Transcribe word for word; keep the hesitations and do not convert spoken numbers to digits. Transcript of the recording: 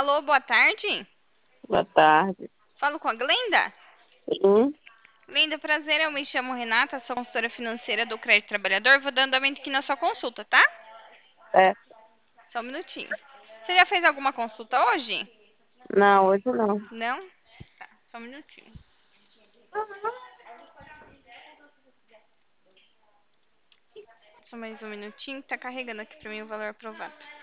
Alô, boa tarde. Boa tarde. Falo com a Glenda? Sim, Glenda, prazer, eu me chamo Renata, sou consultora financeira do Crédito Trabalhador. Vou dando andamento aqui na sua consulta, tá? é. Só um minutinho. Você já fez alguma consulta hoje? Não, hoje não. Não? Tá, só um minutinho. Só mais um minutinho, tá carregando aqui pra mim o valor aprovado.